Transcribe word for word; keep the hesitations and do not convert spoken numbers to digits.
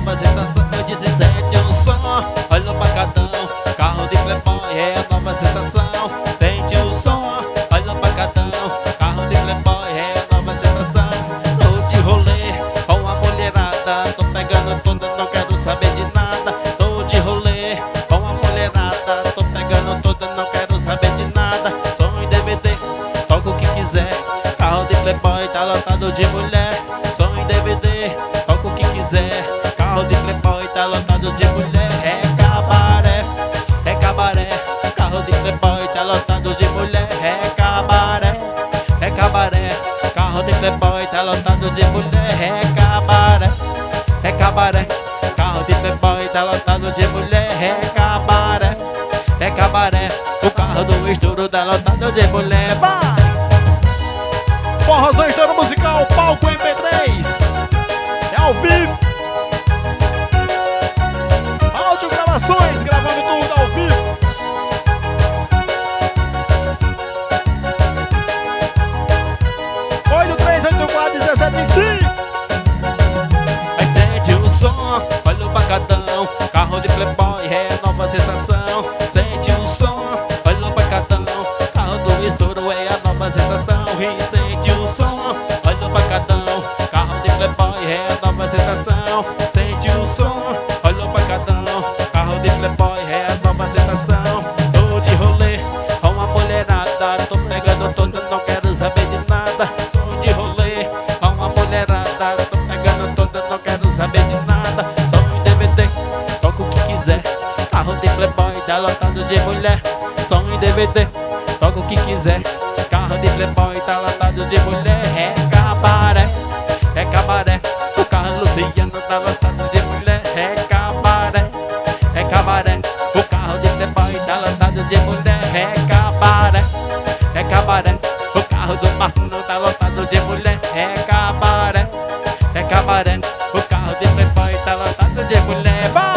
nova sensação. Eu disse sente o som, olha o pancadão. Carro de playboy é a nova sensação. Sente o som, olha o pancadão. Carro de playboy é a nova sensação. Tô de rolê com a mulherada, tô pegando toda, não quero saber de nada. Tô de rolê com a mulherada, tô pegando toda, não quero saber de nada. Som em D V D, toca o que quiser. Carro de playboy tá lotado de mulher. Som em D V D, toca o que quiser. Carro de playboy tá lotado de mulher. É cabaré, é cabaré. Carro de playboy tá lotado de mulher. É cabaré, é cabaré. Carro de playboy tá lotado de mulher. É cabaré, é cabaré. Carro de playboy tá lotado de mulher. É cabaré, é cabaré. O carro do estouro tá lotado de mulher. Vai! Forrozão Estouro Musical, palco M P três. É ao vivo. Áudio gravações, gravando tudo ao vivo. oito três oito quatro um sete dois cinco. Aí sente o som, olha o pancadão. Carro de playboy é a nova sensação. Sente o som, olha o pancadão. Carro do estouro é a nova sensação. E sente o som, olha o pancadão. Carro de playboy é a nova sensação. Sente o som, olha o pancadão. Carro de playboy é a nova sensação. Tô de rolê com a mulherada, tô pegando toda, não quero saber de nada. Tô de rolê com a mulherada, tô pegando toda, não quero saber de nada. Som em D V D, toca o que quiser. Carro de playboy tá lotado de mulher. Som em D V D, toca o que quiser. Carro de playboy tá lotado de mulher. É cabaré, é cabaré. O carro Luciano tá lotado de mulher. É cabaré, é cabaré. O carro de playboy tá lotado de mulher. É cabaré, é cabaré. O carro do Marlon tá lotado de mulher. É cabaré, é cabaré. O carro de playboy tá lotado de mulher. Vai!